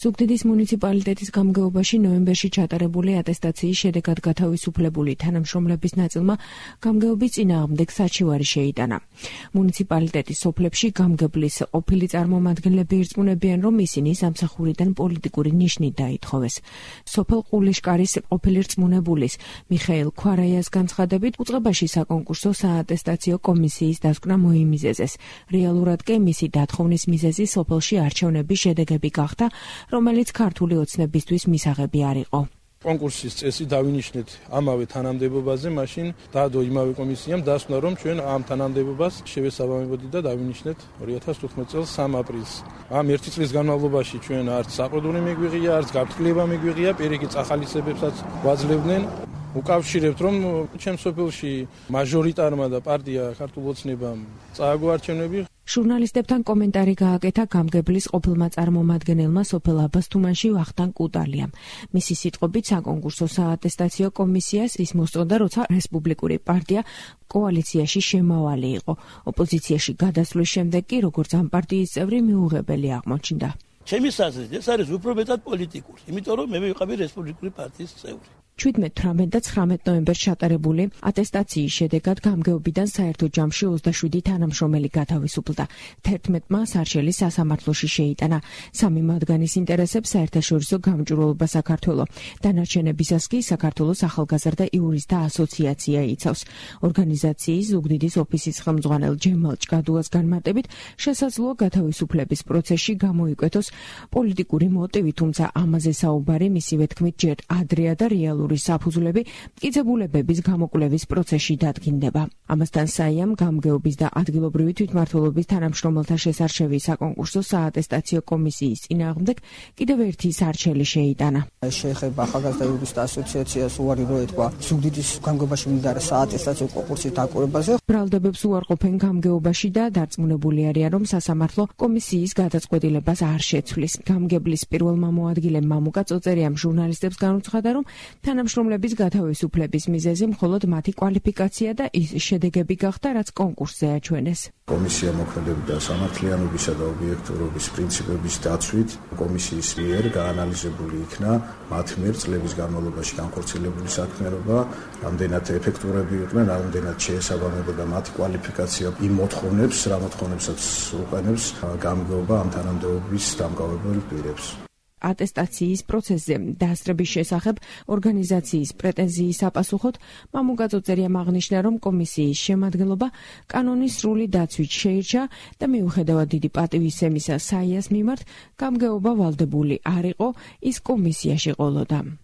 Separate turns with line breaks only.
ზუგდიდის მუნიციპალიტეტის გამგეობაში ნოემბერში ჩატარებული ატესტაციის შედეგად გათავისუფლებული თანამშრომლების ნაწილმა გამგეობის წინააღმდეგ საჩივარი შეიტანა. მუნიციპალიტეტის სოფლებში გამგებლის ყოფილი წარმომადგენლები ირწმუნებიან, რომ ისინი სამსახურიდან პოლიტიკური ნიშნით დაითხოვეს. სოფელ ყულიშკარის ყოფილი რწმუნებულის მიხეილ ქვარაიას განცხადებით, უწყებაში საკონკურსო საატესტაციო კომისიის დასკვნა მოიმიზეზეს. რეალურად კი მისი დათხოვნის მიზეზი სოფელში არჩევნების შედეგები გახდა, რომელიც ქართული ოცნებისთვის მისაღები არ იყო.
კონკურსის წესი დავინიშნეთ ამავე თანამდებობაზე, მაშინ დაადო იმავე კომისიამ დასკვნა, რომ ჩვენ ამ თანამდებობას შევესაბამებოდი და დავინიშნეთ 2015 წელს 3 აპრილს. ამ ერთი წლის განმავლობაში ჩვენ არც საყდური მიგვიღია, არც გაფრთხილება მიგვიღია, პირიქით ახალისებებსაც ვაძლევდნენ. უკავშირებთ, რომ ჩემს სოფელში მაჟორიტარმა და პარტია ქართულ ოცნებამ წააგო არჩევნები.
ჟურნალისტებთან კომენტარი გააკეთა გამგებლის ყოფილმა წარმომადგენელმა სოფელ აბასთუმანში ვახტანგ კუტალიამ. მისი სიტყვებით, საკონკურსო საატესტაციო კომისიას ის მოსწონდა, როცა რესპუბლიკური პარტია კოალიციაში შემავალი იყო. ოპოზიციაში გადასვლის შემდეგ კი, როგორც ამ პარტიის წევრი, მიუღებელი აღმოჩნდა.
ჩემი აზრით, ეს არის უფრო მეტად პოლიტიკური, იმიტომ რომ მე ვიყავი რესპუბლიკური პარტიის წევრი.
17, 18 და 19 ნოემბერს ჩატარებული ატესტაციის შედეგად გამგეობიდან საერთო ჯამში 27 თანამშრომელი გათავისუფლდა. 11-მა სარჩელი სასამართლოში შეიტანა. 3 მათგანის ინტერესებს საერთაშორისო გამჭვირვალობა საქართველოს. დანარჩენებისას კი საქართველოს ახალგაზრდა იურისტთა ასოციაცია იცავს. ორგანიზაციის ზუგდიდის ოფისის ხელმძღვანელ ჯემალ ჭკადუას განმარტებით, შესაძლოა გათავისუფლების პროცესში გამოიკვეთოს პოლიტიკური მოტივი, თუმცა ამაზე საუბარი მისივე თქმით ჯერ ადრეა და რეალურად საფუძვლები მტკიცებულებების გამოკვლევის პროცესში დადგინდება. ამასთან საიამ გამგეობის და ადგილობრივი თვითმმართველობის თანამშრომელთა შესარჩევი საკონკურსო საატესტაციო კომისიის წინააღმდეგ კიდევ ერთი სარჩელი შეიტანა.
შეეხება ახალგაზრდა იურისტთა ასოციაციას უარი რო ეთქვა ზუგდიდის გამგეობაში მიმდინარე საატესტაციო კონკურსის დაკვირვებაზე.
ბრალდებებს უარყოფენ გამგეობაში და დარწმუნებული არიან, რომ სასამართლო კომისიის გადაწყვეტილებას არ შეცვლის. გამგებლის პირველმა მოადგილემ მამუკა წოწერიამ ჟურნალისტებს განუცხადა, რომ თანამშრომლების გათავისუფლების მიზეზი მხოლოდ მათი კვალიფიკაცია და ის შედეგები გახდა, რაც კონკურსზე აჩვენეს.
კომისია მოქმედებდა სამართლიანობისა და ობიექტურობის პრინციპების დაცვით. კომისიის მიერ გაანალიზებული იქნა მათ მიერ წლების განმავლობაში განხორციელებული საქმიანობა, რამდენად ეფექტურები იყვნენ, რამდენად შეესაბამებოდა მათი კვალიფიკაცია იმ მოთხოვნებს, რა მოთხოვნებსაც უყენებს გამგეობა ამ თანამდებობის დამკავებელ პირებს.
ატესტაციის პროცესზე დაასწრების შესახებ ორგანიზაციის პრეტენზიის საპასუხოდ მამუკა წოწერიამ აღნიშნა, რომ კომისიის შემადგენლობა კანონის სრული დაცვით შეირჩა და მიუხედავად დიდი პატივისცემისა საიას მიმართ, გამგეობა ვალდებული არ იყო ის კომისიაში ყოლოდა.